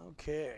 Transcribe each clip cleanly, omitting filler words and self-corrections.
Okay.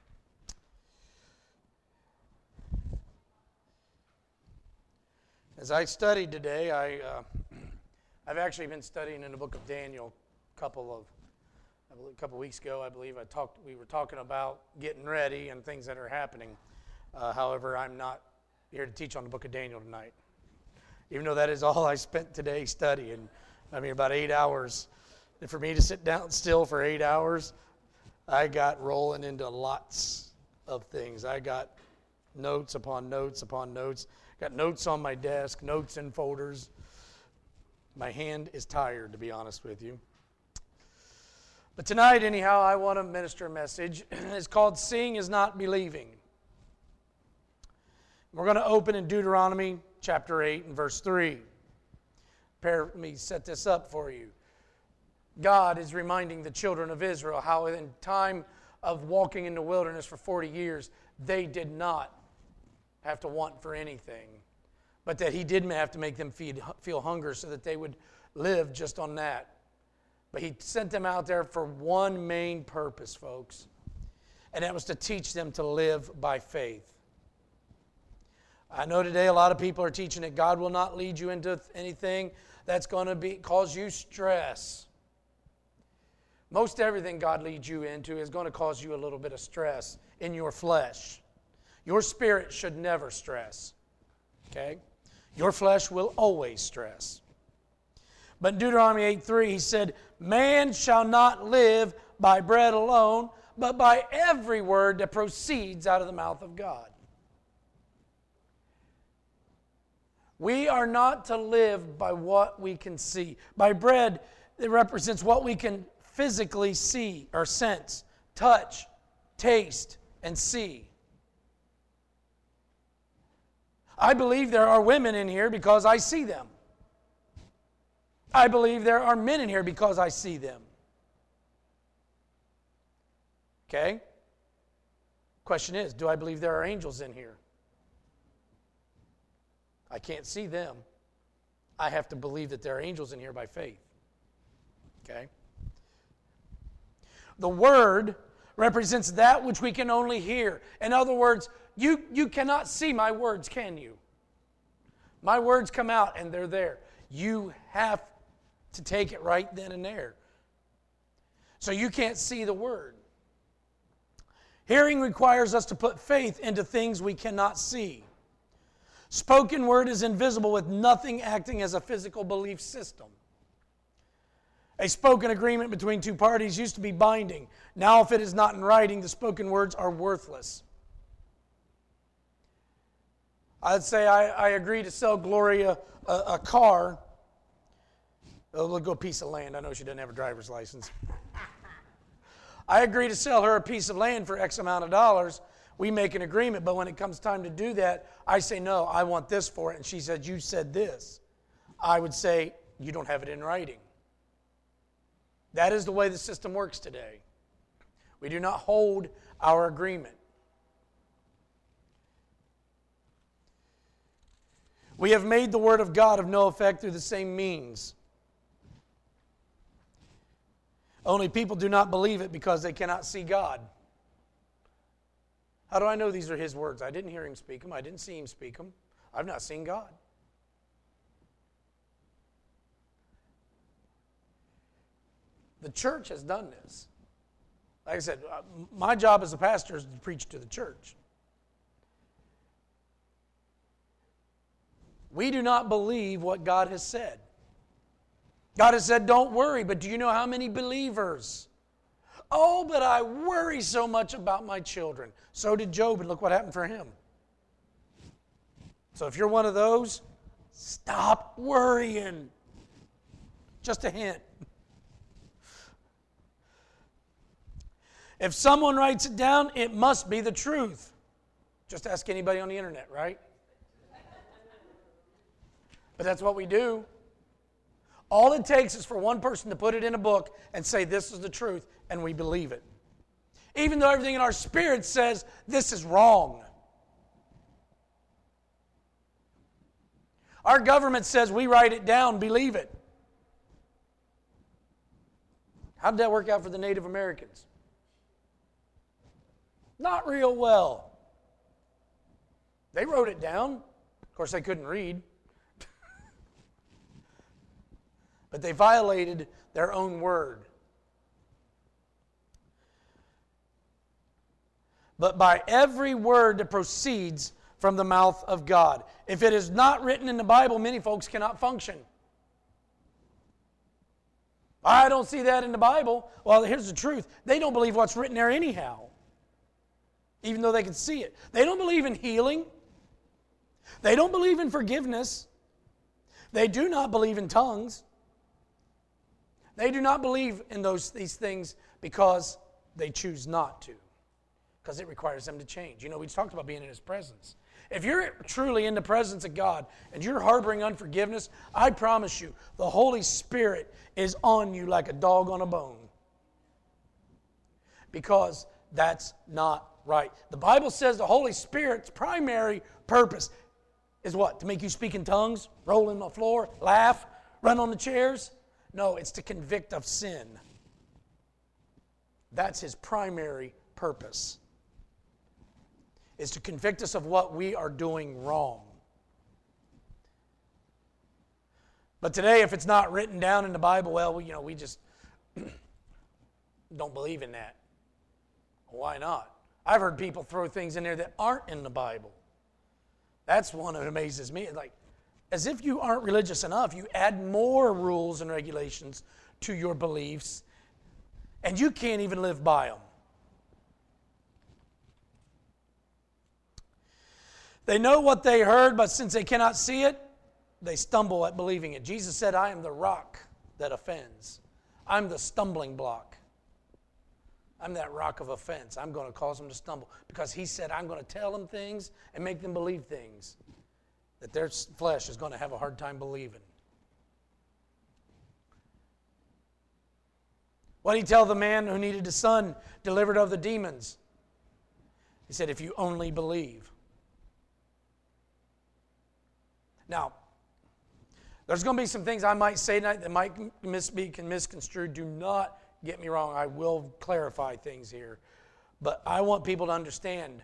As I studied today, I've actually been studying in the book of Daniel. A couple weeks ago, I believe we were talking about getting ready and things that are happening. However, I'm not here to teach on the book of Daniel tonight, even though that is all I spent today studying. I mean, about 8 hours. And for me to sit down still for 8 hours, I got rolling into lots of things. I got notes upon notes upon notes. Got notes on my desk, notes in folders. My hand is tired, to be honest with you. But tonight, anyhow, I want to minister a message. It's called Seeing is Not Believing. We're going to open in Deuteronomy chapter 8 and verse 3. Let me set this up for you. God is reminding the children of Israel how in time of walking in the wilderness for 40 years, they did not have to want for anything, but that He did have to make them feel hunger so that they would live just on that. But He sent them out there for one main purpose, folks, and that was to teach them to live by faith. I know today a lot of people are teaching that God will not lead you into anything that's going to cause you stress. Most everything God leads you into is going to cause you a little bit of stress in your flesh. Your spirit should never stress. Okay? Your flesh will always stress. But in Deuteronomy 8:3, He said, "Man shall not live by bread alone, but by every word that proceeds out of the mouth of God." We are not to live by what we can see. By bread, it represents what we can physically see or sense, touch, taste, and see. I believe there are women in here because I see them. I believe there are men in here because I see them. Okay? Question is, do I believe there are angels in here? I can't see them. I have to believe that there are angels in here by faith. Okay? The Word represents that which we can only hear. In other words, you cannot see my words, can you? My words come out and they're there. You have to take it right then and there. So you can't see the Word. Hearing requires us to put faith into things we cannot see. Spoken word is invisible with nothing acting as a physical belief system. A spoken agreement between two parties used to be binding. Now, if it is not in writing, the spoken words are worthless. I'd say I agree to sell Gloria a car. We'll go a piece of land. I know she doesn't have a driver's license. I agree to sell her a piece of land for X amount of dollars. We make an agreement, but when it comes time to do that, I say, no, I want this for it. And she said, you said this. I would say, you don't have it in writing. That is the way the system works today. We do not hold our agreement. We have made the Word of God of no effect through the same means. Only people do not believe it because they cannot see God. How do I know these are His words? I didn't hear Him speak them. I didn't see Him speak them. I've not seen God. The church has done this. Like I said, my job as a pastor is to preach to the church. We do not believe what God has said. God has said, don't worry, but do you know how many believers? Oh, but I worry so much about my children. So did Job, and look what happened for him. So if you're one of those, stop worrying. Just a hint. If someone writes it down, it must be the truth. Just ask anybody on the internet, right? But that's what we do. All it takes is for one person to put it in a book and say, this is the truth, and we believe it. Even though everything in our spirit says, this is wrong. Our government says we write it down, believe it. How did that work out for the Native Americans? Not real well. They wrote it down. Of course, they couldn't read. But they violated their own word. But by every word that proceeds from the mouth of God. If it is not written in the Bible, many folks cannot function. I don't see that in the Bible. Well, here's the truth. They don't believe what's written there anyhow, even though they can see it. They don't believe in healing. They don't believe in forgiveness. They do not believe in tongues. They do not believe in these things because they choose not to, because it requires them to change. You know, we talked about being in His presence. If you're truly in the presence of God and you're harboring unforgiveness, I promise you, the Holy Spirit is on you like a dog on a bone. Because that's not right. The Bible says the Holy Spirit's primary purpose is what? To make you speak in tongues, roll on the floor, laugh, run on the chairs? No, it's to convict of sin. That's His primary purpose. Is to convict us of what we are doing wrong. But today, if it's not written down in the Bible, well, we just don't believe in that. Why not? I've heard people throw things in there that aren't in the Bible. That's one that amazes me. Like, as if you aren't religious enough, you add more rules and regulations to your beliefs, and you can't even live by them. They know what they heard, but since they cannot see it, they stumble at believing it. Jesus said, I am the rock that offends. I'm the stumbling block. I'm that rock of offense. I'm going to cause them to stumble. Because He said, I'm going to tell them things and make them believe things that their flesh is going to have a hard time believing. What did He tell the man who needed a son delivered of the demons? He said, if you only believe. Now, there's going to be some things I might say tonight that might be misconstrued. Do not get me wrong. I will clarify things here. But I want people to understand,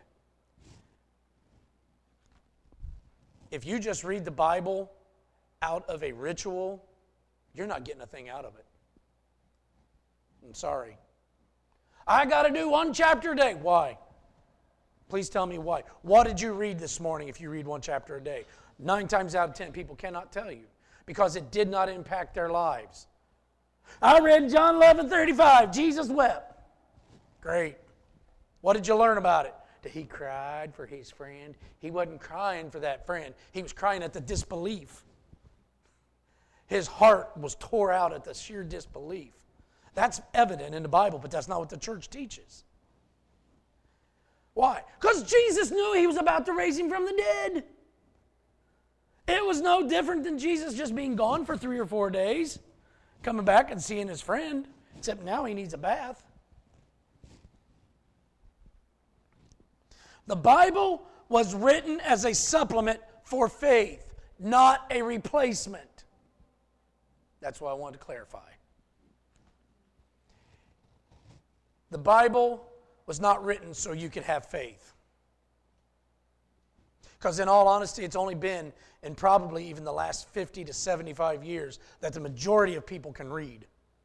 if you just read the Bible out of a ritual, you're not getting a thing out of it. I'm sorry. I got to do 1 chapter a day. Why? Please tell me why. What did you read this morning if you read 1 chapter a day? 9 times out of 10, people cannot tell you because it did not impact their lives. I read John 11:35. Jesus wept. Great. What did you learn about it? That He cried for His friend. He wasn't crying for that friend. He was crying at the disbelief. His heart was tore out at the sheer disbelief. That's evident in the Bible, but that's not what the church teaches. Why? Because Jesus knew He was about to raise Him from the dead. It was no different than Jesus just being gone for 3 or 4 days, coming back and seeing His friend, except now He needs a bath. The Bible was written as a supplement for faith, not a replacement. That's what I wanted to clarify. The Bible was not written so you could have faith. Because in all honesty, it's only been in probably even the last 50 to 75 years that the majority of people can read.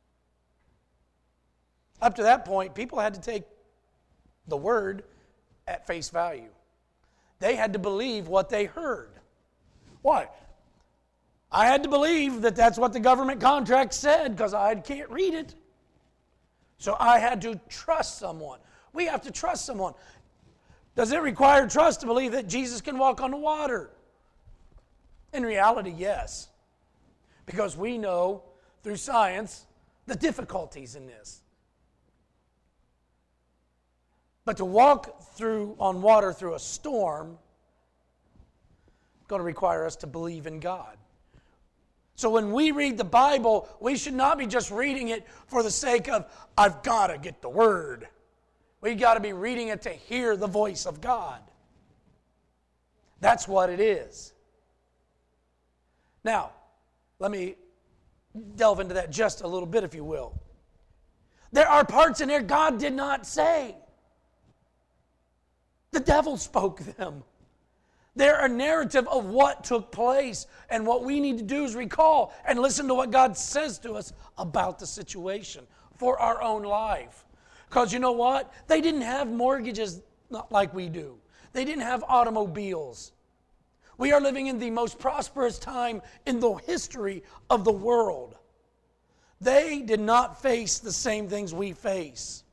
Up to that point, people had to take the Word at face value. They had to believe what they heard. Why? I had to believe that that's what the government contract said because I can't read it. So I had to trust someone. We have to trust someone. Does it require trust to believe that Jesus can walk on the water? In reality, yes. Because we know through science the difficulties in this. But to walk on water through a storm is going to require us to believe in God. So when we read the Bible, we should not be just reading it for the sake of, I've got to get the Word. We've got to be reading it to hear the voice of God. That's what it is. Now, let me delve into that just a little bit, if you will. There are parts in there God did not say. The devil spoke them. They're a narrative of what took place. And what we need to do is recall and listen to what God says to us about the situation for our own life. Because you know what? They didn't have mortgages not like we do. They didn't have automobiles. We are living in the most prosperous time in the history of the world. They did not face the same things we face.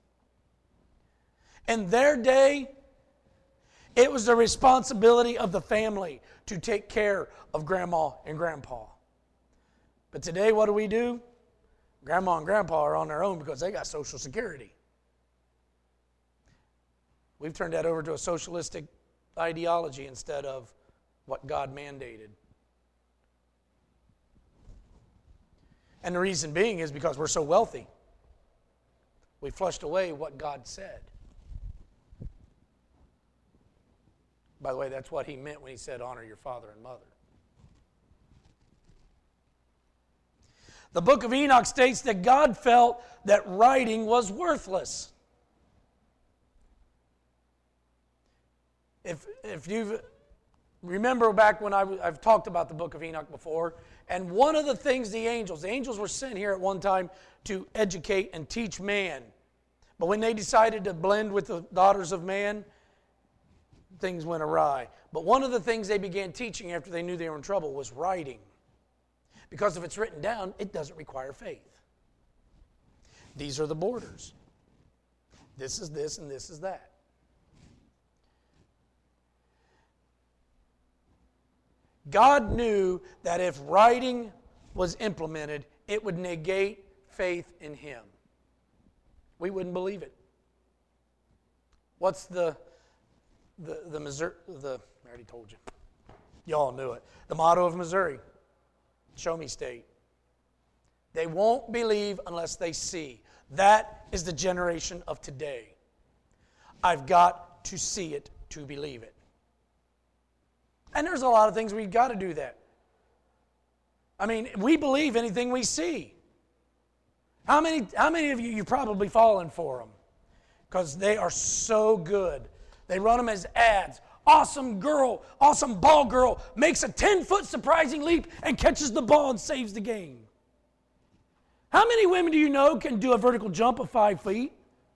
In their day, it was the responsibility of the family to take care of grandma and grandpa. But today, what do? Grandma and grandpa are on their own because they got Social Security. We've turned that over to a socialistic ideology instead of what God mandated. And the reason being is because we're so wealthy. We flushed away what God said. By the way, that's what he meant when he said, honor your father and mother. The book of Enoch states that God felt that writing was worthless. If you remember back when I've talked about the book of Enoch before, and one of the things the angels were sent here at one time to educate and teach man. But when they decided to blend with the daughters of man, things went awry. But one of the things they began teaching after they knew they were in trouble was writing. Because if it's written down, it doesn't require faith. These are the borders. This is this and this is that. God knew that if writing was implemented, it would negate faith in Him. We wouldn't believe it. What's the Missouri, I already told you. Y'all knew it. The motto of Missouri, show me state. They won't believe unless they see. That is the generation of today. I've got to see it to believe it. And there's a lot of things we've got to do that. I mean, we believe anything we see. How many of you've probably fallen for them? Because they are so good. They run them as ads. Awesome girl, awesome ball girl, makes a 10-foot surprising leap and catches the ball and saves the game. How many women do you know can do a vertical jump of 5 feet?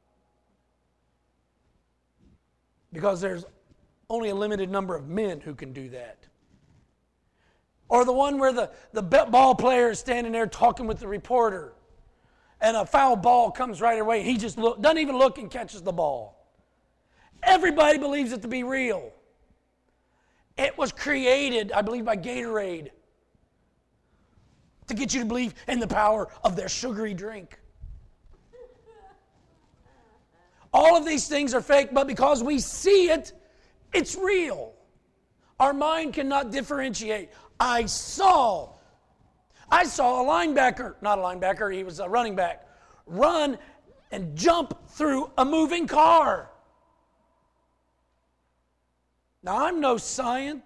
Because there's only a limited number of men who can do that. Or the one where the ball player is standing there talking with the reporter, and a foul ball comes right away, and he just doesn't even look and catches the ball. Everybody believes it to be real. It was created, I believe, by Gatorade to get you to believe in the power of their sugary drink. All of these things are fake, but because we see it, it's real. Our mind cannot differentiate. I saw a linebacker, not a linebacker, he was a running back, run and jump through a moving car. Now, I'm no scientist.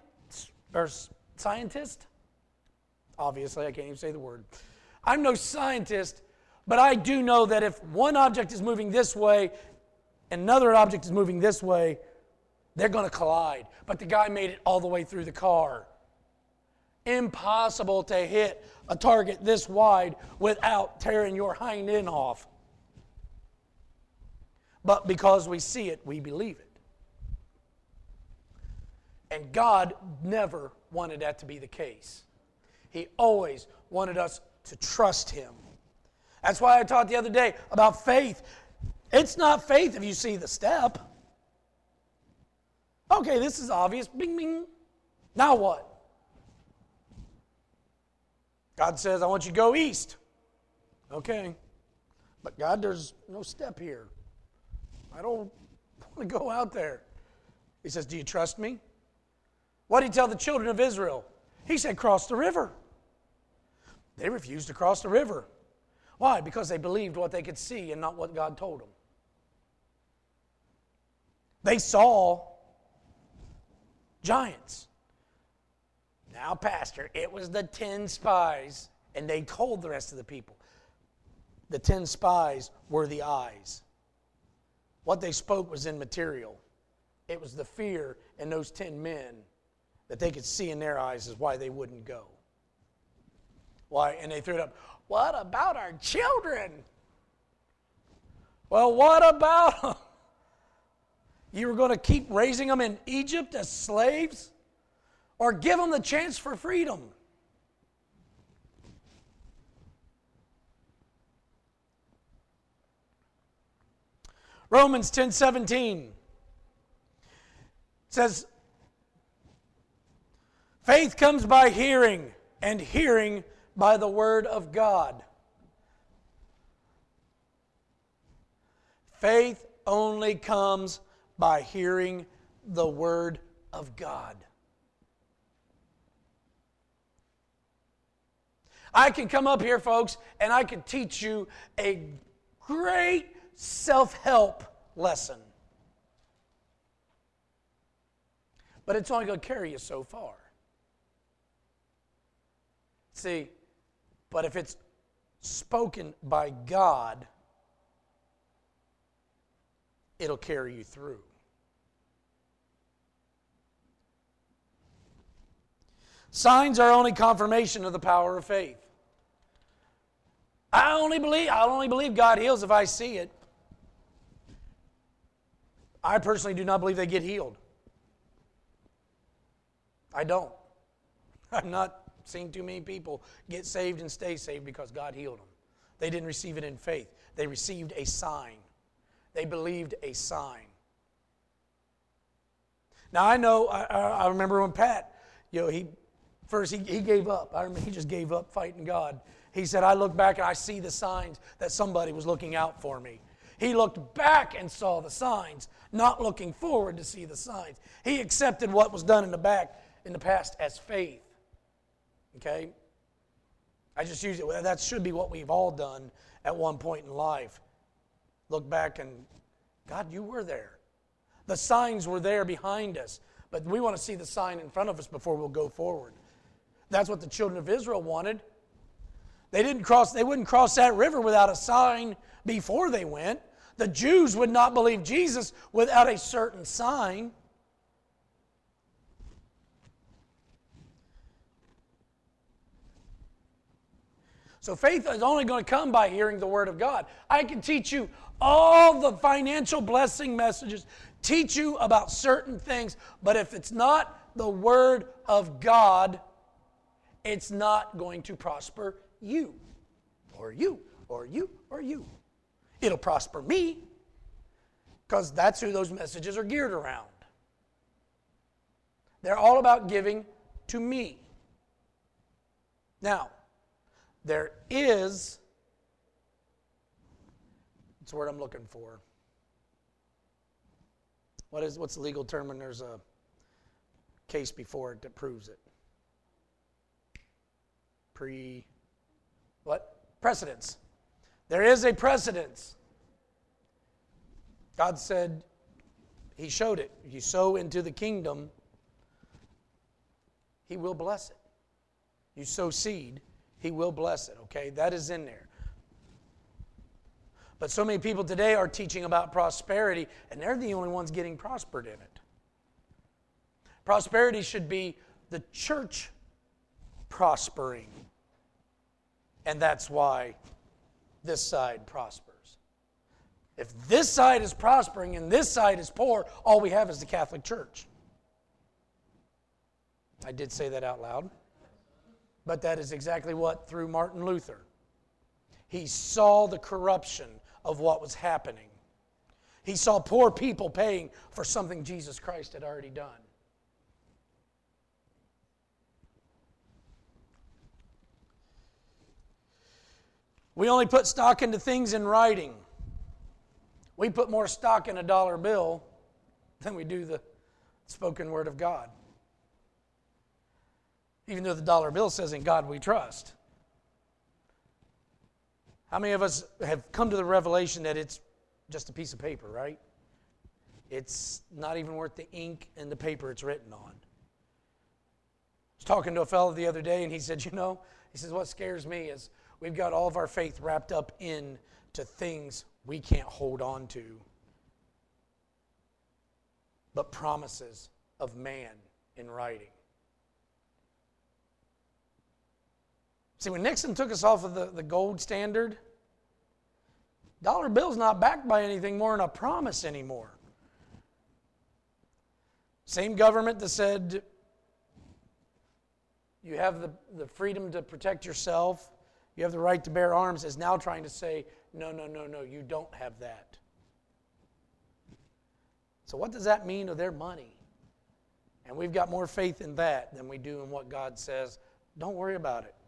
Obviously, I can't even say the word. I'm no scientist, but I do know that if one object is moving this way and another object is moving this way, they're going to collide. But the guy made it all the way through the car. Impossible to hit a target this wide without tearing your hind end off. But because we see it, we believe it. And God never wanted that to be the case. He always wanted us to trust Him. That's why I taught the other day about faith. It's not faith if you see the step. Okay, this is obvious. Bing, bing. Now what? God says, I want you to go east. Okay. But God, there's no step here. I don't want to go out there. He says, do you trust me? What did He tell the children of Israel? He said, cross the river. They refused to cross the river. Why? Because they believed what they could see and not what God told them. They saw giants. Now, Pastor, it was the 10 spies, and they told the rest of the people. The 10 spies were the eyes. What they spoke was immaterial. It was the fear in those 10 men that they could see in their eyes is why they wouldn't go. Why? And they threw it up. What about our children? Well, what about them? You were going to keep raising them in Egypt as slaves? Or give them the chance for freedom? Romans 10:17 says, faith comes by hearing, and hearing by the word of God. Faith only comes by hearing the word of God. I can come up here, folks, and I can teach you a great self-help lesson. But it's only going to carry you so far. See, but if it's spoken by God, it'll carry you through. Signs are only confirmation of the power of faith. I'll only believe God heals if I see it. I personally do not believe they get healed. I don't. I've not seen too many people get saved and stay saved because God healed them. They didn't receive it in faith. They received a sign. They believed a sign. Now I know, I remember when Pat, he gave up. I remember he just gave up fighting God. He said, I look back and I see the signs that somebody was looking out for me. He looked back and saw the signs, not looking forward to see the signs. He accepted what was done in the past as faith. Okay? I just use it. That should be what we've all done at one point in life. Look back and, God, you were there. The signs were there behind us, but we want to see the sign in front of us before we'll go forward. That's what the children of Israel wanted. They wouldn't cross that river without a sign before they went. The Jews would not believe Jesus without a certain sign. So faith is only going to come by hearing the Word of God. I can teach you all the financial blessing messages, teach you about certain things, but if it's not the Word of God, it's not going to prosper you, or you, or you, or you. It'll prosper me, because that's who those messages are geared around. They're all about giving to me. Now, there is, what's the word I'm looking for? What's the legal term when there's a case before it that proves it? Precedence. There is a precedence. God said, He showed it. You sow into the kingdom, He will bless it. You sow seed, He will bless it, okay? That is in there. But so many people today are teaching about prosperity, and they're the only ones getting prospered in it. Prosperity should be the church prospering. And that's why this side prospers. If this side is prospering and this side is poor, all we have is the Catholic Church. I did say that out loud. But that is exactly what, through Martin Luther. He saw the corruption of what was happening. He saw poor people paying for something Jesus Christ had already done. We only put stock into things in writing. We put more stock in a dollar bill than we do the spoken word of God. Even though the dollar bill says, in God we trust. How many of us have come to the revelation that it's just a piece of paper, right? It's not even worth the ink and the paper it's written on. I was talking to a fellow the other day, and he said, he says, what scares me is we've got all of our faith wrapped up into things we can't hold on to. but promises of man in writing. See, when Nixon took us off of the gold standard, dollar bill's not backed by anything more than a promise anymore. Same government that said you have the freedom to protect yourself, you have the right to bear arms, is now trying to say, no, you don't have that. So what does that mean to their money? And we've got more faith in that than we do in what God says. Don't worry about it.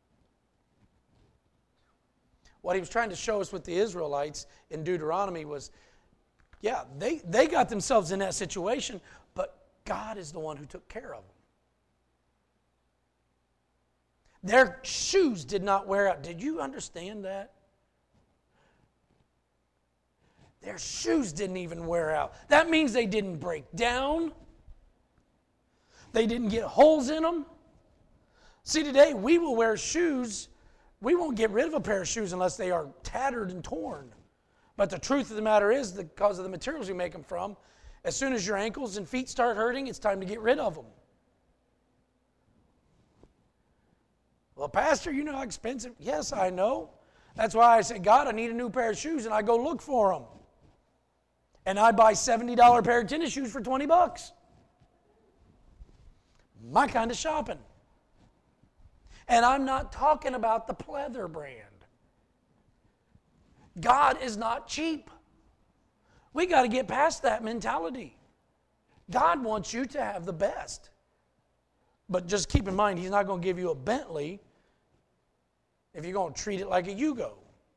What he was trying to show us with the Israelites in Deuteronomy was, yeah, they got themselves in that situation, but God is the one who took care of them. Their shoes did not wear out. Did you understand that? Their shoes didn't even wear out. That means they didn't break down. They didn't get holes in them. See, today we will wear shoes. We won't get rid of a pair of shoes unless they are tattered and torn. But the truth of the matter is, because of the materials we make them from, as soon as your ankles and feet start hurting, it's time to get rid of them. Well, Pastor, you know how expensive. Yes, I know. That's why I say, God, I need a new pair of shoes, and I go look for them. And I buy $70 pair of tennis shoes for $20. My kind of shopping. And I'm not talking about the pleather brand. God is not cheap. We got to get past that mentality. God wants you to have the best. But just keep in mind, He's not going to give you a Bentley if you're going to treat it like a Yugo.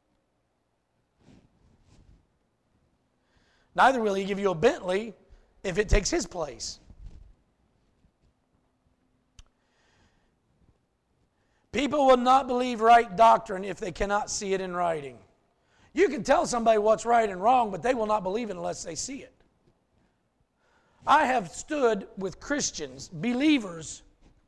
Neither will He give you a Bentley if it takes His place. People will not believe right doctrine if they cannot see it in writing. You can tell somebody what's right and wrong, but they will not believe it unless they see it. I have stood with Christians, believers,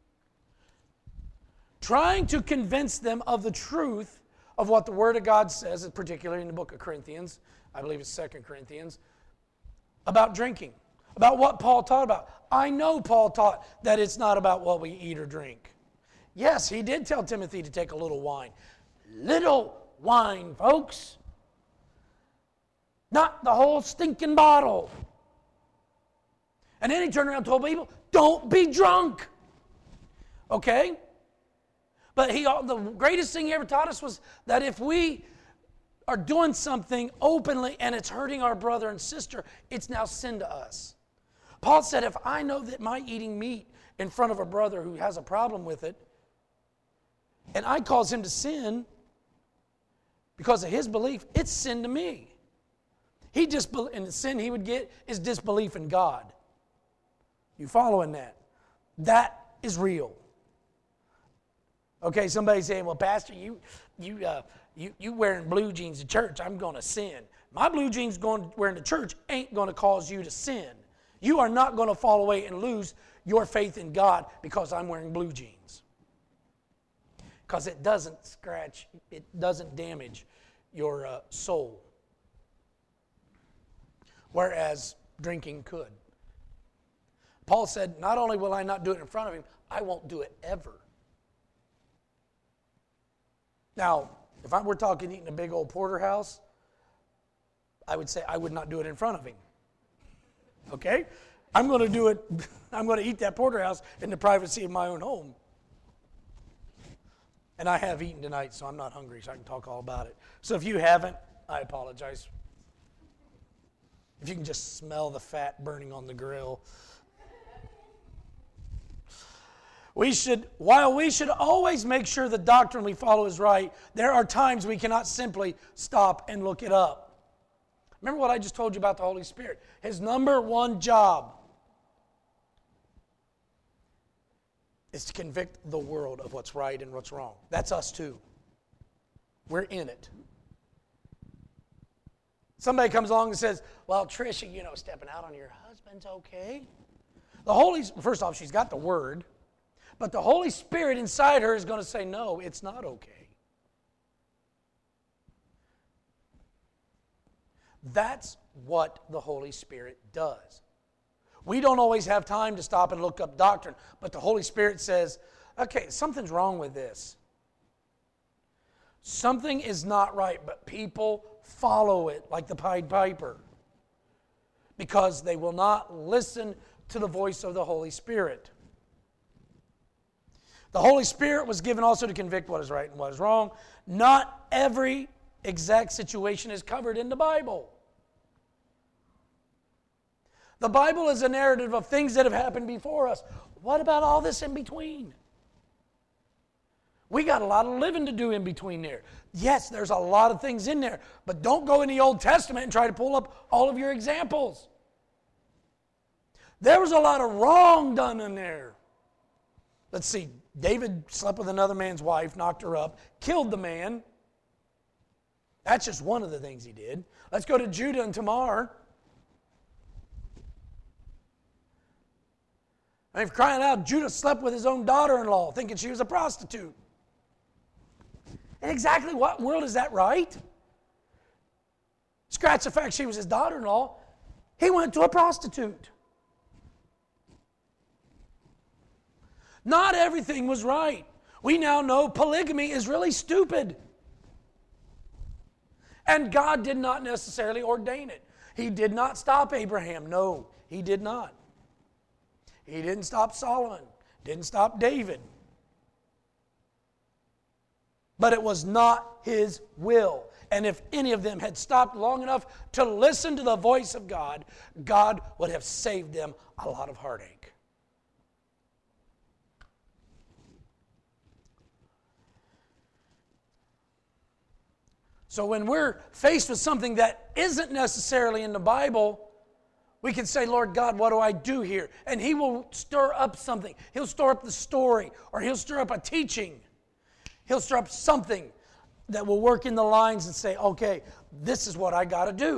trying to convince them of the truth of what the Word of God says, particularly in the book of Corinthians, I believe it's 2 Corinthians, about drinking, about what Paul taught about. I know Paul taught that it's not about what we eat or drink. Yes, he did tell Timothy to take a little wine. Little wine, folks. Not the whole stinking bottle. And then he turned around and told people, don't be drunk. Okay? But the greatest thing he ever taught us was that if we are doing something openly and it's hurting our brother and sister, it's now sin to us. Paul said, if I know that my eating meat in front of a brother who has a problem with it, and I cause him to sin because of his belief, it's sin to me. And the sin he would get is disbelief in God. You following that? That is real. Okay, somebody saying, well, Pastor, you wearing blue jeans to church, I'm going to sin. My blue jeans wearing to church ain't going to cause you to sin. You are not going to fall away and lose your faith in God because I'm wearing blue jeans. Because it doesn't damage your soul. Whereas drinking could. Paul said, not only will I not do it in front of him, I won't do it ever. Now, if we're talking eating a big old porterhouse, I would say I would not do it in front of him. Okay? I'm going to eat that porterhouse in the privacy of my own home. And I have eaten tonight, so I'm not hungry, so I can talk all about it. So if you haven't, I apologize. If you can just smell the fat burning on the grill. While we should always make sure the doctrine we follow is right, there are times we cannot simply stop and look it up. Remember what I just told you about the Holy Spirit. His number one job is to convict the world of what's right and what's wrong. That's us too. We're in it. Somebody comes along and says, well, Tricia, stepping out on your husband's okay. First off, she's got the Word, but the Holy Spirit inside her is going to say, no, it's not okay. That's what the Holy Spirit does. We don't always have time to stop and look up doctrine, but the Holy Spirit says, okay, something's wrong with this. Something is not right, but people follow it like the Pied Piper because they will not listen to the voice of the Holy Spirit. The Holy Spirit was given also to convict what is right and what is wrong. Not every exact situation is covered in the Bible. The Bible is a narrative of things that have happened before us. What about all this in between? We got a lot of living to do in between there. Yes, there's a lot of things in there, but don't go in the Old Testament and try to pull up all of your examples. There was a lot of wrong done in there. Let's see, David slept with another man's wife, knocked her up, killed the man. That's just one of the things he did. Let's go to Judah and Tamar. I mean, for crying out, Judah slept with his own daughter-in-law, thinking she was a prostitute. And exactly what world is that right? Scratch the fact she was his daughter-in-law. He went to a prostitute. Not everything was right. We now know polygamy is really stupid. And God did not necessarily ordain it. He did not stop Abraham. No, he did not. He didn't stop Solomon. Didn't stop David. But it was not his will. And if any of them had stopped long enough to listen to the voice of God, God would have saved them a lot of heartache. So when we're faced with something that isn't necessarily in the Bible, we can say, Lord God, what do I do here? And He will stir up something. He'll stir up the story, or He'll stir up a teaching. He'll stir up something that will work in the lines and say, okay, this is what I got to do.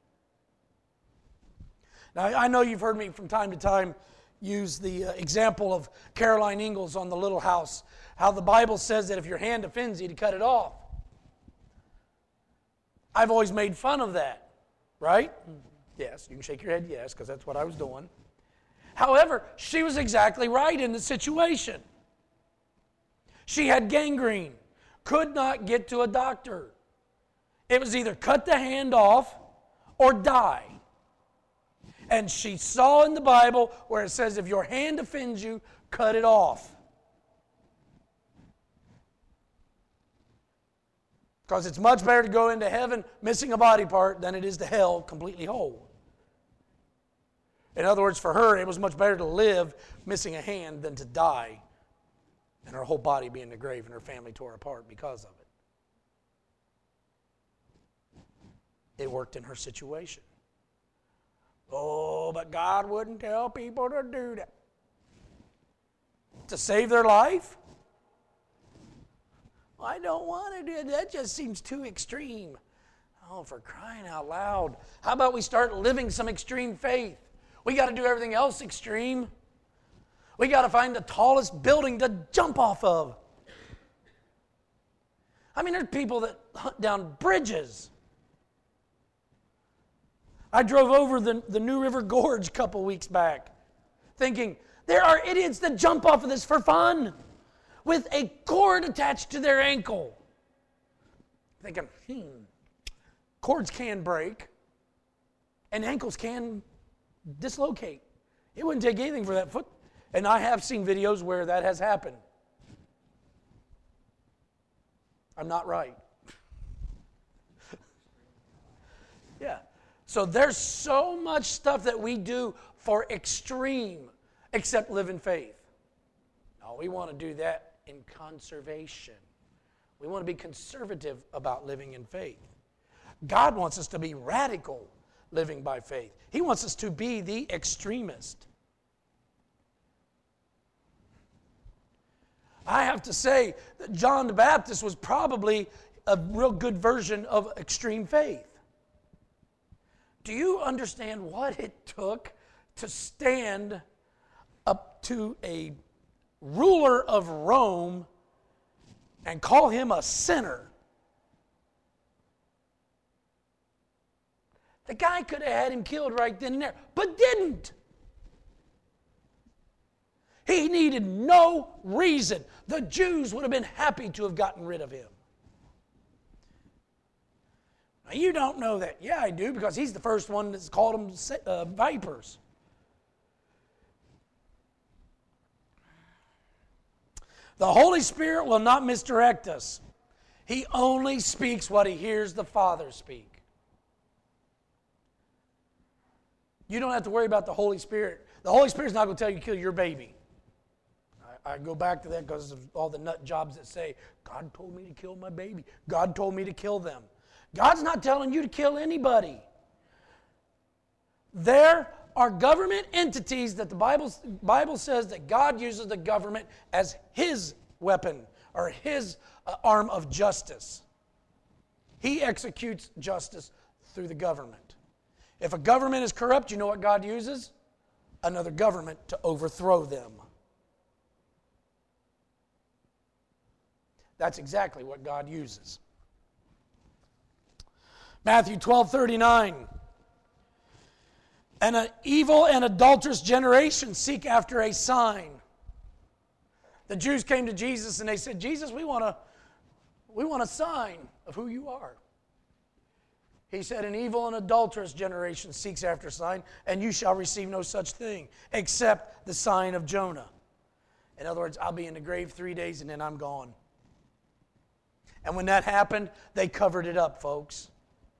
Now, I know you've heard me from time to time use the example of Caroline Ingalls on The Little House, how the Bible says that if your hand offends you, to cut it off. I've always made fun of that, right? Yes, you can shake your head yes, because that's what I was doing. However, she was exactly right in the situation. She had gangrene, could not get to a doctor. It was either cut the hand off or die. And she saw in the Bible where it says, if your hand offends you, cut it off. Because it's much better to go into heaven missing a body part than it is to hell completely whole. In other words, for her, it was much better to live missing a hand than to die and her whole body be in the grave and her family tore apart because of it. It worked in her situation. Oh, but God wouldn't tell people to do that. To save their life? I don't want to do it. That just seems too extreme. Oh, for crying out loud. How about we start living some extreme faith? We got to do everything else extreme. We got to find the tallest building to jump off of. I mean, there's people that hunt down bridges. I drove over the New River Gorge a couple weeks back thinking, there are idiots that jump off of this for fun with a cord attached to their ankle. Thinking, cords can break and ankles can dislocate. It wouldn't take anything for that foot. And I have seen videos where that has happened. I'm not right. Yeah. So there's so much stuff that we do for extreme, except live in faith. No, we want to do that in conservation. We want to be conservative about living in faith. God wants us to be radical living by faith. He wants us to be the extremist. I have to say that John the Baptist was probably a real good version of extreme faith. Do you understand what it took to stand up to a ruler of Rome and call him a sinner? The guy could have had him killed right then and there, but didn't. He needed no reason. The Jews would have been happy to have gotten rid of him. Now, you don't know that. Yeah, I do, because he's the first one that's called them vipers. The Holy Spirit will not misdirect us. He only speaks what he hears the Father speak. You don't have to worry about the Holy Spirit. The Holy Spirit's not going to tell you to kill your baby. I go back to that because of all the nut jobs that say, God told me to kill my baby. God told me to kill them. God's not telling you to kill anybody. There are government entities that the Bible says that God uses the government as his weapon or his arm of justice. He executes justice through the government. If a government is corrupt, you know what God uses? Another government to overthrow them. That's exactly what God uses. Matthew 12:39. And an evil and adulterous generation seek after a sign. The Jews came to Jesus and they said, Jesus, we want a sign of who you are. He said, an evil and adulterous generation seeks after a sign, and you shall receive no such thing, except the sign of Jonah. In other words, I'll be in the grave 3 days and then I'm gone. And when that happened, they covered it up, folks.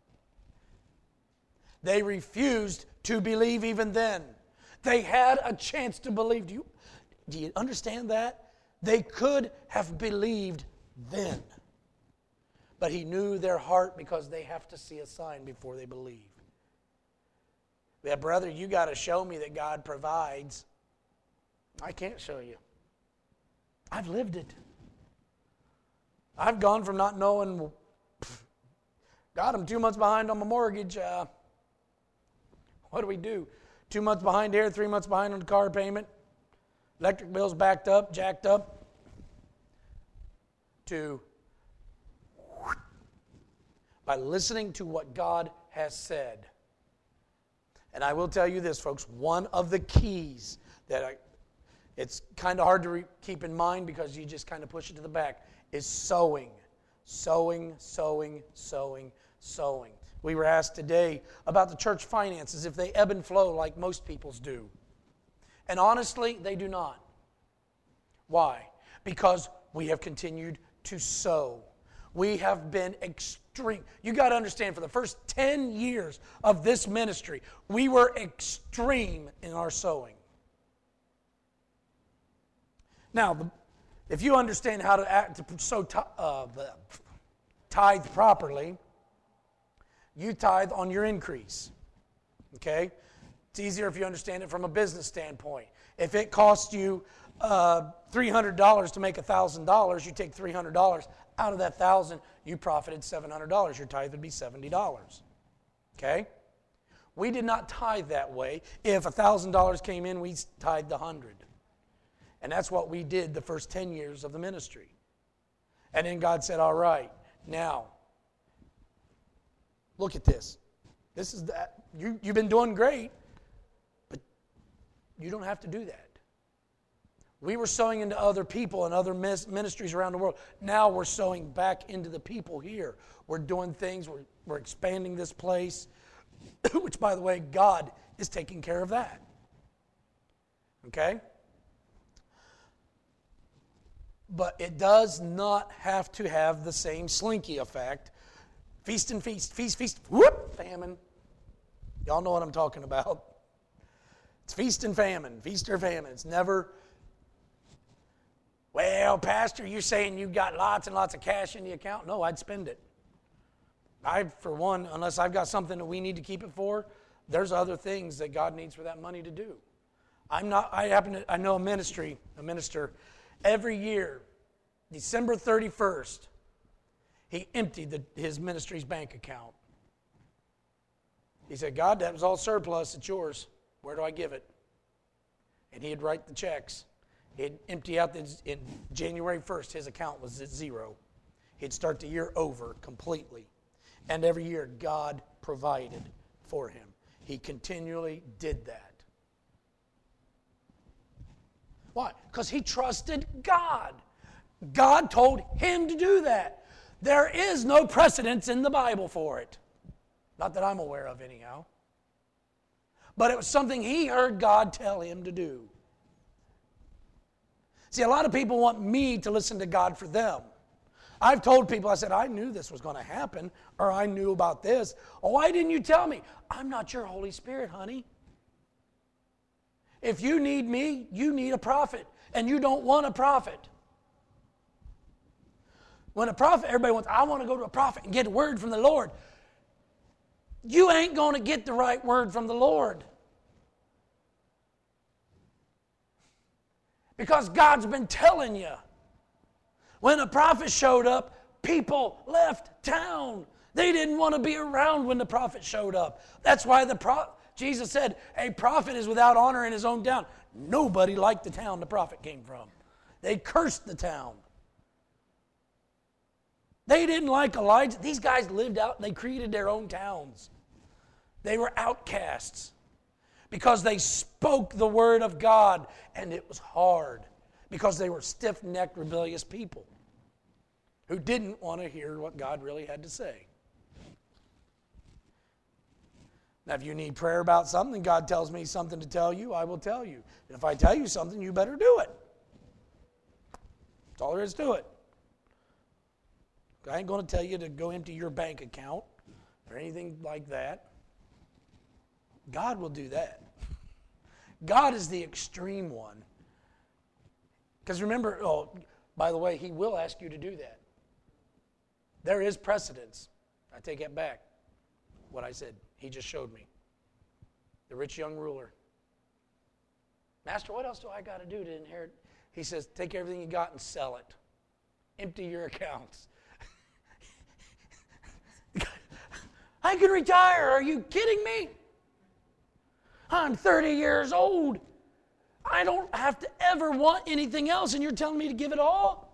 They refused to believe even then. They had a chance to believe. Do you understand that? They could have believed then. But he knew their heart because they have to see a sign before they believe. Yeah, brother, you got to show me that God provides. I can't show you. I've lived it. I've gone from not knowing, God, I'm 2 months behind on my mortgage. What do we do? 2 months behind here, 3 months behind on the car payment. Electric bills backed up, jacked up. To, by listening to what God has said. And I will tell you this, folks, one of the keys that it's kind of hard to keep in mind because you just kind of push it to the back, is sowing. Sowing, sowing, sowing, sowing. We were asked today about the church finances, if they ebb and flow like most people's do. And honestly, they do not. Why? Because we have continued to sow. We have been extreme. You got to understand, for the first 10 years of this ministry, we were extreme in our sowing. Now, if you understand how to sow tithe properly, you tithe on your increase. Okay? It's easier if you understand it from a business standpoint. If it costs you $300 to make $1,000, you take $300 out of that $1,000, you profited $700. Your tithe would be $70. Okay? We did not tithe that way. If $1,000 came in, we tithed $100. And that's what we did the first 10 years of the ministry. And then God said, all right, now, look at this. This is that. You've been doing great, but you don't have to do that. We were sowing into other people and other ministries around the world. Now we're sowing back into the people here. We're doing things. We're expanding this place, which, by the way, God is taking care of that. Okay? But it does not have to have the same slinky effect. Feast and feast, feast, feast, whoop, famine. Y'all know what I'm talking about. It's feast and famine, feast or famine. It's never, well, Pastor, you're saying you've got lots and lots of cash in the account? No, I'd spend it. For one, unless I've got something that we need to keep it for, there's other things that God needs for that money to do. I know a minister, every year, December 31st, he emptied his ministry's bank account. He said, God, that was all surplus. It's yours. Where do I give it? And he'd write the checks. He'd empty out, in January 1st, his account was at zero. He'd start the year over completely. And every year, God provided for him. He continually did that. Why? Because he trusted God. God told him to do that. There is no precedence in the Bible for it. Not that I'm aware of anyhow. But it was something he heard God tell him to do. See, a lot of people want me to listen to God for them. I've told people, I said, I knew this was going to happen, or I knew about this. Oh, why didn't you tell me? I'm not your Holy Spirit, honey. If you need me, you need a prophet, and you don't want a prophet. When a prophet, everybody wants, I want to go to a prophet and get a word from the Lord. You ain't going to get the right word from the Lord. Because God's been telling you. When a prophet showed up, people left town. They didn't want to be around when the prophet showed up. That's why Jesus said, a prophet is without honor in his own town. Nobody liked the town the prophet came from. They cursed the town. They didn't like Elijah. These guys lived out and they created their own towns. They were outcasts because they spoke the word of God, and it was hard because they were stiff-necked, rebellious people who didn't want to hear what God really had to say. Now, if you need prayer about something, God tells me something to tell you, I will tell you. And if I tell you something, you better do it. That's all there is to it. I ain't going to tell you to go empty your bank account or anything like that. God will do that. God is the extreme one. Because remember, by the way, he will ask you to do that. There is precedence. I take it back, what I said. He just showed me. The rich young ruler. Master, what else do I got to do to inherit? He says, take everything you got and sell it. Empty your accounts. I can retire. Are you kidding me? I'm 30 years old. I don't have to ever want anything else, and you're telling me to give it all?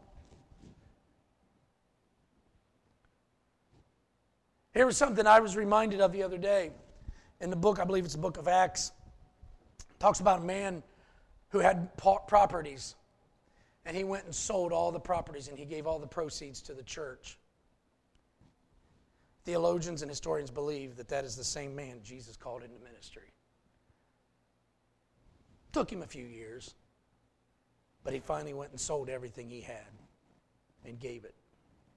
Here was something I was reminded of the other day. In the book, I believe it's the book of Acts, it talks about a man who had properties, and he went and sold all the properties, and he gave all the proceeds to the church. Theologians and historians believe that that is the same man Jesus called into ministry. Took him a few years, but he finally went and sold everything he had and gave it.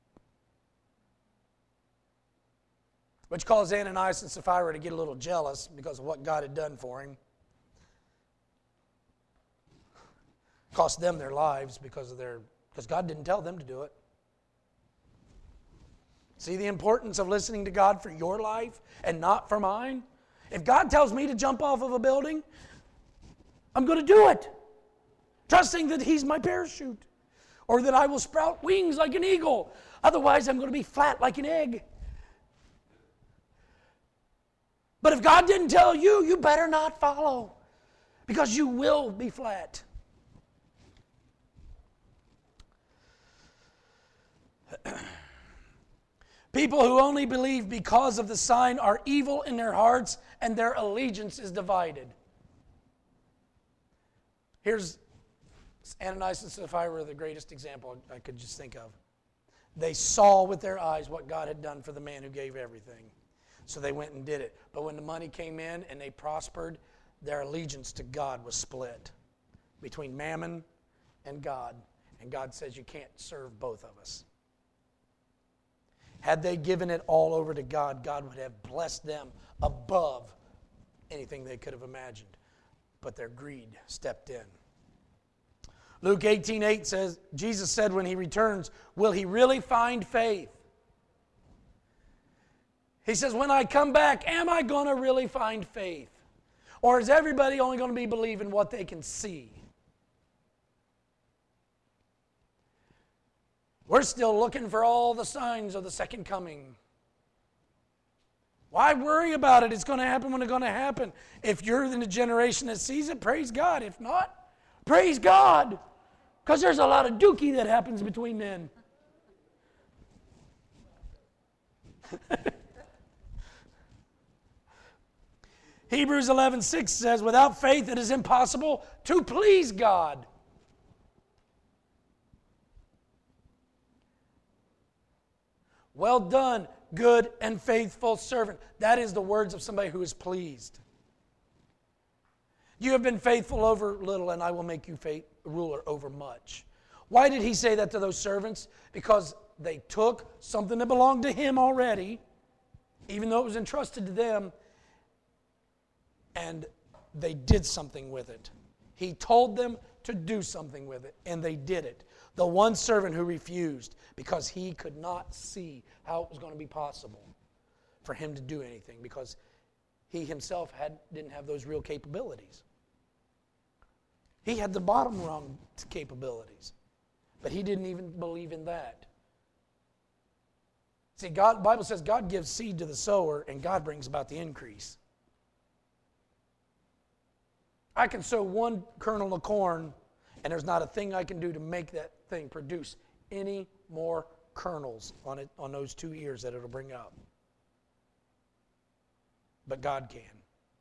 Which caused Ananias and Sapphira to get a little jealous because of what God had done for him. Cost them their lives because God didn't tell them to do it. See the importance of listening to God for your life and not for mine? If God tells me to jump off of a building, I'm going to do it, trusting that He's my parachute, or that I will sprout wings like an eagle. Otherwise, I'm going to be flat like an egg. But if God didn't tell you, you better not follow, because you will be flat. People who only believe because of the sign are evil in their hearts, and their allegiance is divided. Here's Ananias and Sapphira, the greatest example I could just think of. They saw with their eyes what God had done for the man who gave everything. So they went and did it. But when the money came in and they prospered, their allegiance to God was split between mammon and God. And God says you can't serve both of us. Had they given it all over to God, God would have blessed them above anything they could have imagined. But their greed stepped in. Luke 18:8 says, Jesus said when He returns, will He really find faith? He says, when I come back, am I going to really find faith? Or is everybody only going to be believing what they can see? We're still looking for all the signs of the second coming. Why worry about it? It's going to happen when it's going to happen. If you're in the generation that sees it, praise God. If not, praise God. Because there's a lot of dookie that happens between then. Hebrews 11:6 says, without faith it is impossible to please God. Well done, good and faithful servant. That is the words of somebody who is pleased. You have been faithful over little, and I will make you ruler over much. Why did he say that to those servants? Because they took something that belonged to him already, even though it was entrusted to them, and they did something with it. He told them to do something with it, and they did it. The one servant who refused because he could not see how it was going to be possible for him to do anything, because he himself didn't have those real capabilities. He had the bottom rung capabilities, but he didn't even believe in that. See, the Bible says God gives seed to the sower, and God brings about the increase. I can sow one kernel of corn, and there's not a thing I can do to make that thing produce any more kernels on those 2 ears that it'll bring up. But God can.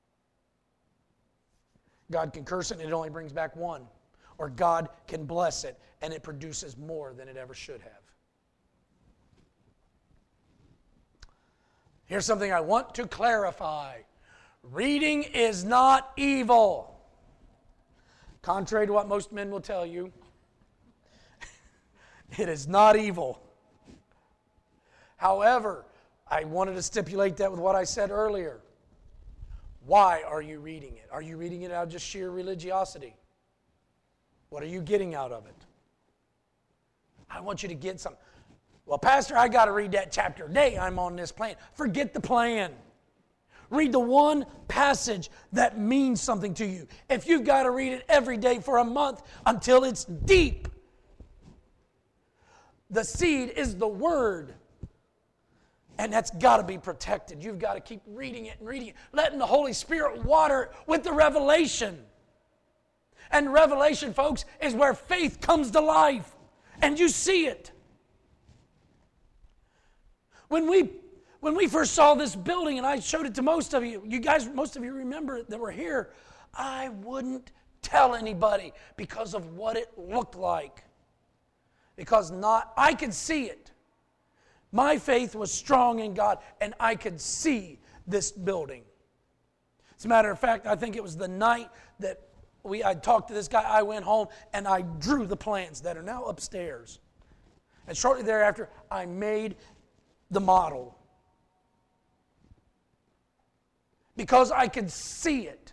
God can curse it and it only brings back one. Or God can bless it and it produces more than it ever should have. Here's something I want to clarify. Reading is not evil. Contrary to what most men will tell you, it is not evil. However, I wanted to stipulate that with what I said earlier. Why are you reading it? Are you reading it out of just sheer religiosity? What are you getting out of it? I want you to get something. Well, Pastor, I got to read that chapter a day. I'm on this plan. Forget the plan. Read the one passage that means something to you. If you've got to read it every day for a month until it's deep. The seed is the Word. And that's got to be protected. You've got to keep reading it and reading it. Letting the Holy Spirit water it with the revelation. And revelation, folks, is where faith comes to life. And you see it. When we first saw this building, and I showed it to most of you, most of you remember that were here, I wouldn't tell anybody because of what it looked like. Because I could see it. My faith was strong in God, and I could see this building. As a matter of fact, I think it was the night that I talked to this guy, I went home, and I drew the plans that are now upstairs. And shortly thereafter, I made the model. Because I could see it.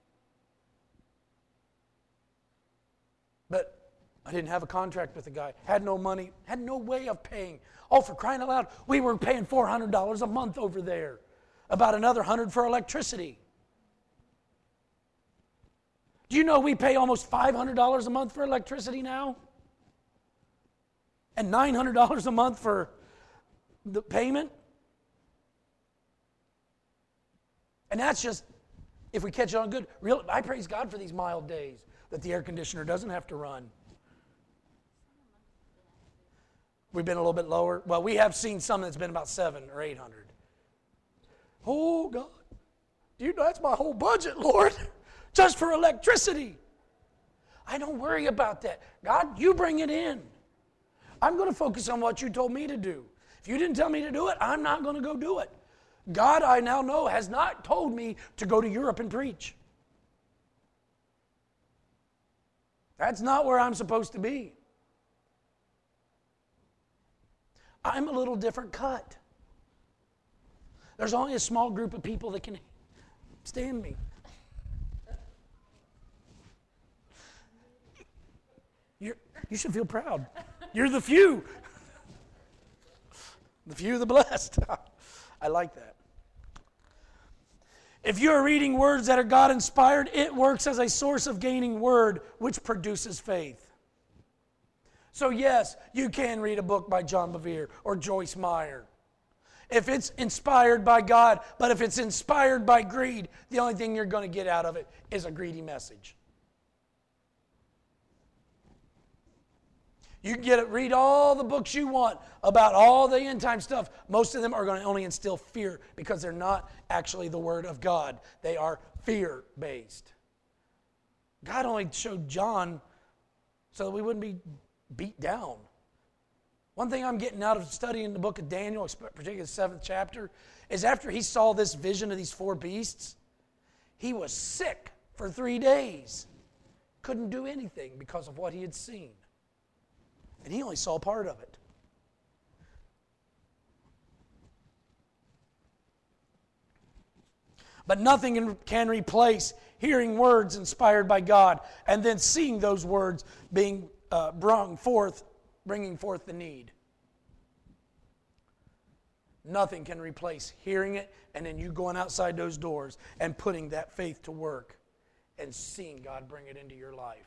But I didn't have a contract with the guy. Had no money. Had no way of paying. Oh, for crying out loud, we were paying $400 a month over there. About another $100 for electricity. Do you know we pay almost $500 a month for electricity now? And $900 a month for the payment? And that's just, if we catch it on good. I praise God for these mild days that the air conditioner doesn't have to run. We've been a little bit lower. Well, we have seen some that's been about 700 or 800. Oh, God. Do you know that's my whole budget, Lord? Just for electricity. I don't worry about that. God, you bring it in. I'm going to focus on what you told me to do. If you didn't tell me to do it, I'm not going to go do it. God, I now know, has not told me to go to Europe and preach. That's not where I'm supposed to be. I'm a little different cut. There's only a small group of people that can stand me. You should feel proud. You're the few. The few, the blessed. I like that. If you're reading words that are God-inspired, it works as a source of gaining word, which produces faith. So yes, you can read a book by John Bevere or Joyce Meyer. If it's inspired by God, but if it's inspired by greed, the only thing you're going to get out of it is a greedy message. You can read all the books you want about all the end time stuff. Most of them are going to only instill fear because they're not actually the Word of God. They are fear-based. God only showed John so that we wouldn't be beat down. One thing I'm getting out of studying the book of Daniel, particularly the 7th chapter, is after he saw this vision of these 4 beasts, he was sick for 3 days. Couldn't do anything because of what he had seen. And he only saw part of it. But nothing can replace hearing words inspired by God and then seeing those words being bringing forth the need. Nothing can replace hearing it and then you going outside those doors and putting that faith to work and seeing God bring it into your life.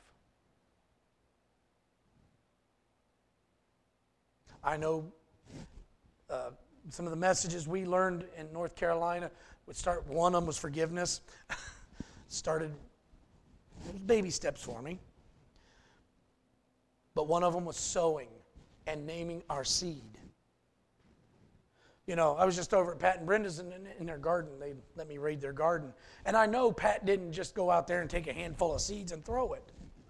I know some of the messages we learned in North Carolina would start, one of them was forgiveness. Started, it was baby steps for me. But one of them was sowing and naming our seed. You know, I was just over at Pat and Brenda's in their garden. They let me raid their garden. And I know Pat didn't just go out there and take a handful of seeds and throw it.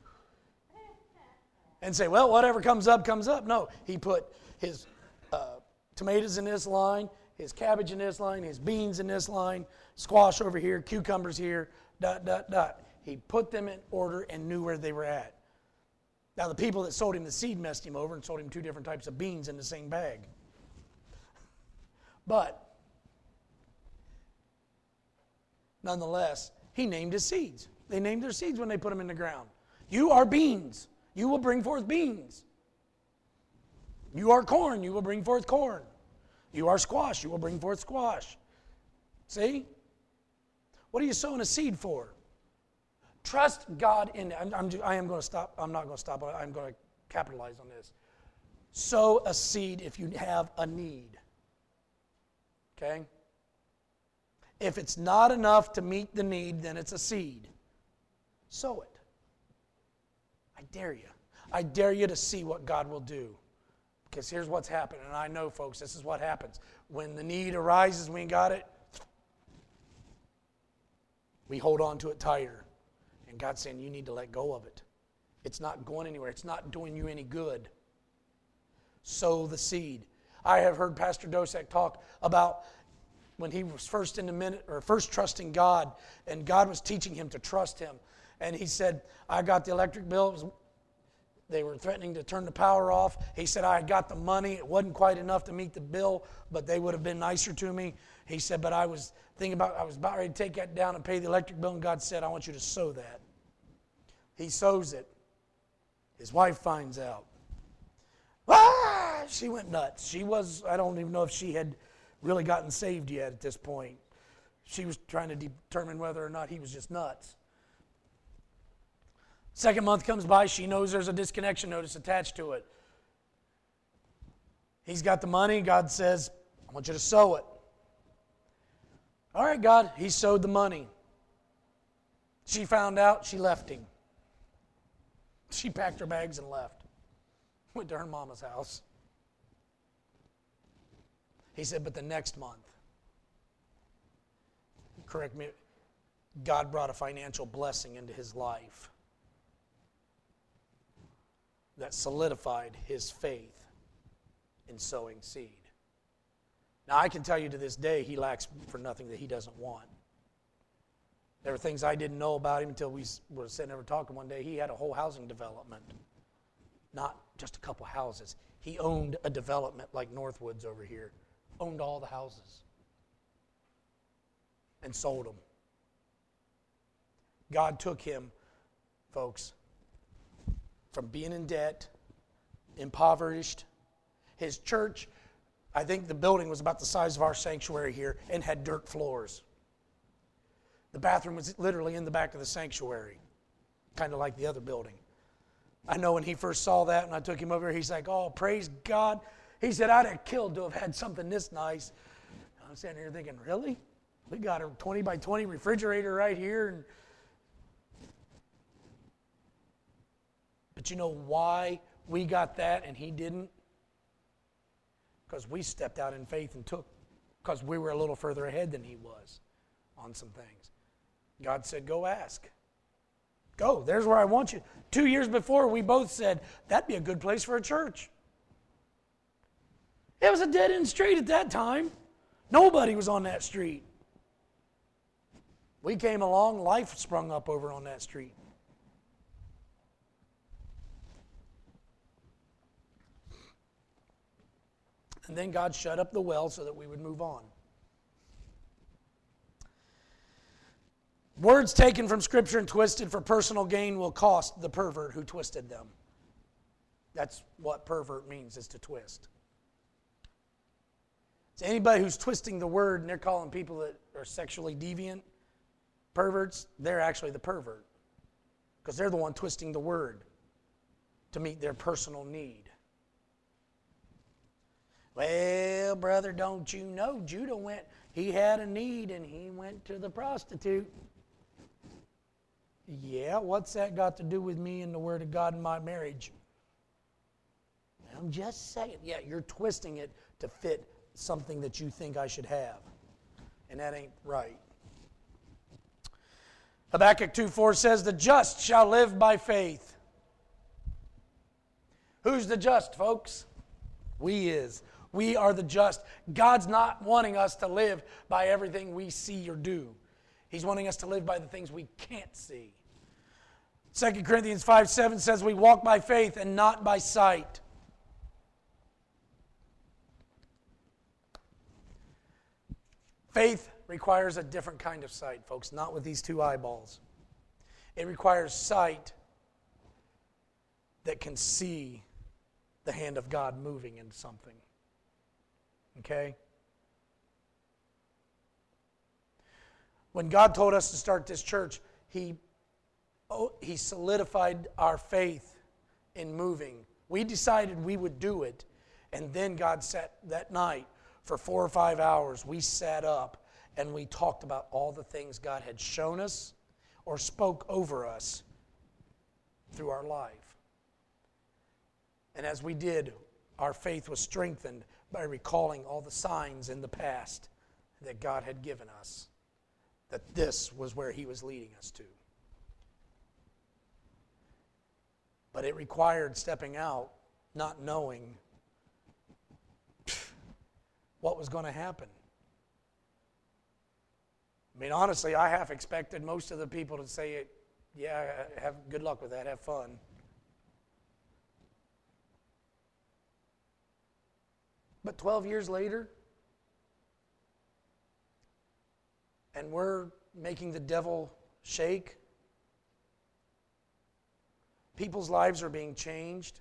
And say, well, whatever comes up, comes up. No, he put his tomatoes in this line, his cabbage in this line, his beans in this line, squash over here, cucumbers here, ... He put them in order and knew where they were at. Now, the people that sold him the seed messed him over and sold him 2 different types of beans in the same bag. But, nonetheless, he named his seeds. They named their seeds when they put them in the ground. You are beans. You will bring forth beans. You are corn. You will bring forth corn. You are squash. You will bring forth squash. See? What are you sowing a seed for? Trust God in it. I am going to stop. I'm not going to stop. I'm going to capitalize on this. Sow a seed if you have a need. Okay? If it's not enough to meet the need, then it's a seed. Sow it. I dare you. I dare you to see what God will do. Because here's what's happening. And I know, folks, this is what happens. When the need arises, we ain't got it, we hold on to it tighter. And God's saying, you need to let go of it. It's not going anywhere. It's not doing you any good. Sow the seed. I have heard Pastor Dosek talk about when he was first trusting God, and God was teaching him to trust him. And he said, I got the electric bill. They were threatening to turn the power off. He said, I had got the money. It wasn't quite enough to meet the bill, but they would have been nicer to me. He said, but I was about ready to take that down and pay the electric bill, and God said, I want you to sow that. He sows it. His wife finds out. She went nuts. I don't even know if she had really gotten saved yet at this point. She was trying to determine whether or not he was just nuts. 2nd month comes by, she knows there's a disconnection notice attached to it. He's got the money. God says, I want you to sow it. All right, God. He sowed the money. She found out, she left him. She packed her bags and left. Went to her mama's house. He said, but the next month, correct me, God brought a financial blessing into his life that solidified his faith in sowing seed. Now, I can tell you to this day, he lacks for nothing that he doesn't want. There were things I didn't know about him until we were sitting there talking one day. He had a whole housing development, not just a couple houses. He owned a development like Northwoods over here, owned all the houses and sold them. God took him, folks, from being in debt, impoverished. His church, I think the building was about the size of our sanctuary here and had dirt floors. The bathroom was literally in the back of the sanctuary, kind of like the other building. I know when he first saw that and I took him over here, he's like, oh, praise God. He said, I'd have killed to have had something this nice. I'm sitting here thinking, really? We got a 20 by 20 refrigerator right here. But you know why we got that and he didn't? Because we stepped out in faith and took, because we were a little further ahead than he was on some things. God said, go ask. Go, there's where I want you. 2 years before, we both said, that'd be a good place for a church. It was a dead-end street at that time. Nobody was on that street. We came along, life sprung up over on that street. And then God shut up the well so that we would move on. Words taken from Scripture and twisted for personal gain will cost the pervert who twisted them. That's what pervert means, is to twist. So anybody who's twisting the word and they're calling people that are sexually deviant perverts, they're actually the pervert. Because they're the one twisting the word to meet their personal need. Well, brother, don't you know, Judah he had a need and he went to the prostitute. Yeah, what's that got to do with me and the Word of God in my marriage? I'm just saying. Yeah, you're twisting it to fit something that you think I should have. And that ain't right. Habakkuk 2:4 says, the just shall live by faith. Who's the just, folks? We is. We are the just. God's not wanting us to live by everything we see or do. He's wanting us to live by the things we can't see. 2 Corinthians 5:7 says we walk by faith and not by sight. Faith requires a different kind of sight, folks, not with these two eyeballs. It requires sight that can see the hand of God moving in something. Okay? When God told us to start this church, He solidified our faith in moving. We decided we would do it, and then God sat that night for 4 or 5 hours. We sat up and we talked about all the things God had shown us or spoke over us through our life. And as we did, our faith was strengthened by recalling all the signs in the past that God had given us, that this was where He was leading us to. But it required stepping out, not knowing what was going to happen. I mean, honestly, I half expected most of the people to say, yeah, have good luck with that, have fun. But 12 years later, and we're making the devil shake. People's lives are being changed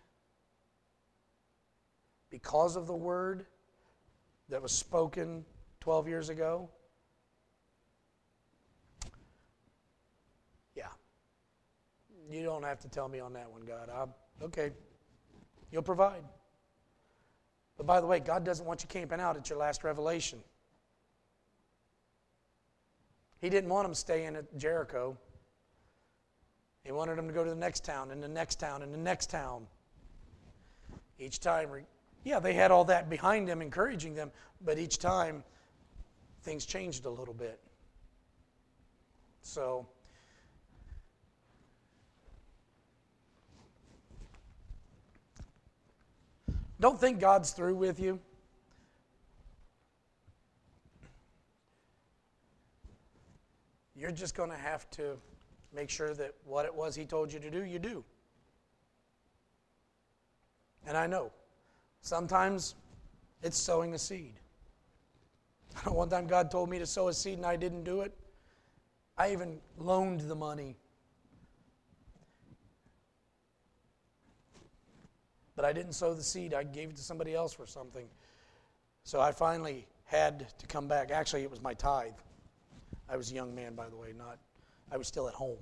because of the word that was spoken 12 years ago. Yeah. You don't have to tell me on that one, God. Okay. You'll provide. But by the way, God doesn't want you camping out at your last revelation. He didn't want them staying at Jericho. He wanted them to go to the next town, and the next town, and the next town. Each time, yeah, they had all that behind them, encouraging them, but each time, things changed a little bit. So, don't think God's through with you. You're just going to have to make sure that what it was He told you to do, you do. And I know, sometimes it's sowing a seed. One time God told me to sow a seed and I didn't do it. I even loaned the money. But I didn't sow the seed. I gave it to somebody else for something. So I finally had to come back. Actually, it was my tithe. I was a young man, by the way, I was still at home.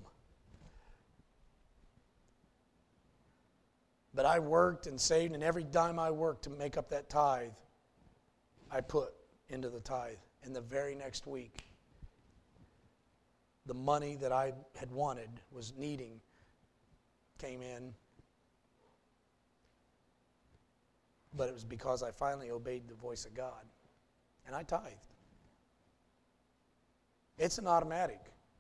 But I worked and saved, and every dime I worked to make up that tithe, I put into the tithe. And the very next week, the money that I had wanted, was needing, came in. But it was because I finally obeyed the voice of God. And I tithed. It's an automatic.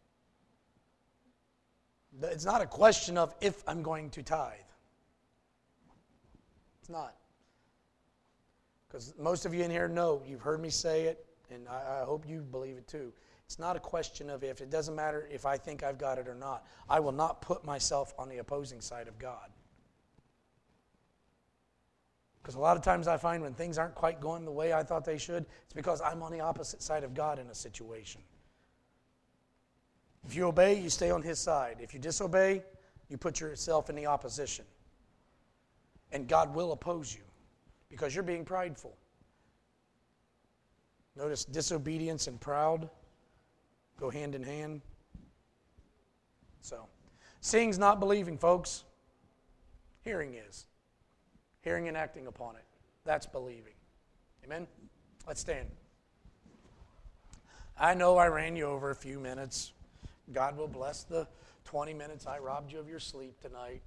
It's not a question of if I'm going to tithe. It's not. Because most of you in here know, you've heard me say it, and I hope you believe it too. It's not a question of if. It doesn't matter if I think I've got it or not. I will not put myself on the opposing side of God. Because a lot of times I find when things aren't quite going the way I thought they should, it's because I'm on the opposite side of God in a situation. If you obey, you stay on His side. If you disobey, you put yourself in the opposition. And God will oppose you because you're being prideful. Notice disobedience and proud go hand in hand. So, seeing's not believing, folks. Hearing is. Hearing and acting upon it. That's believing. Amen? Let's stand. I know I ran you over a few minutes. God will bless the 20 minutes I robbed you of your sleep tonight.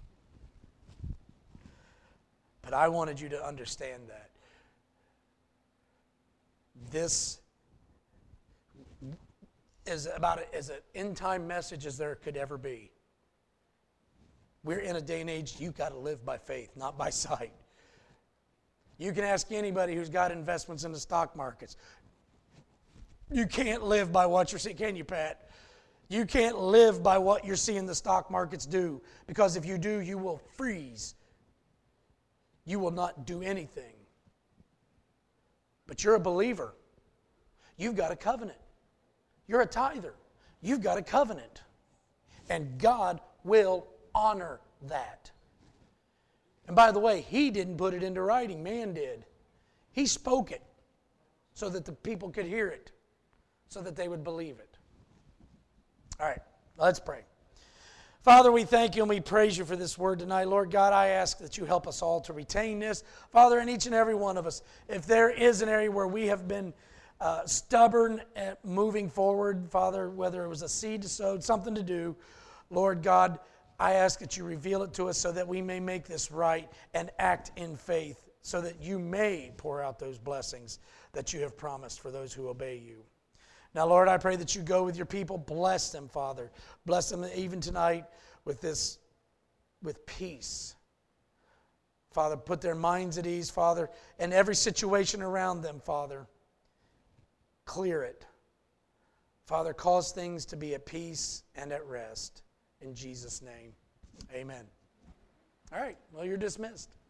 But I wanted you to understand that this is about as an end-time message as there could ever be. We're in a day and age you've got to live by faith, not by sight. You can ask anybody who's got investments in the stock markets. You can't live by what you're seeing, can you, Pat? You can't live by what you're seeing the stock markets do, because if you do, you will freeze. You will not do anything. But you're a believer. You've got a covenant. You're a tither. You've got a covenant. And God will honor that. And by the way, He didn't put it into writing. Man did. He spoke it so that the people could hear it, so that they would believe it. All right, let's pray. Father, we thank you and we praise you for this word tonight. Lord God, I ask that you help us all to retain this. Father, in each and every one of us, if there is an area where we have been stubborn at moving forward, Father, whether it was a seed to sow, something to do, Lord God, I ask that you reveal it to us so that we may make this right and act in faith, so that you may pour out those blessings that you have promised for those who obey you. Now, Lord, I pray that you go with your people. Bless them, Father. Bless them even tonight with peace. Father, put their minds at ease, Father, and every situation around them, Father, clear it. Father, cause things to be at peace and at rest. In Jesus' name, amen. All right, well, you're dismissed.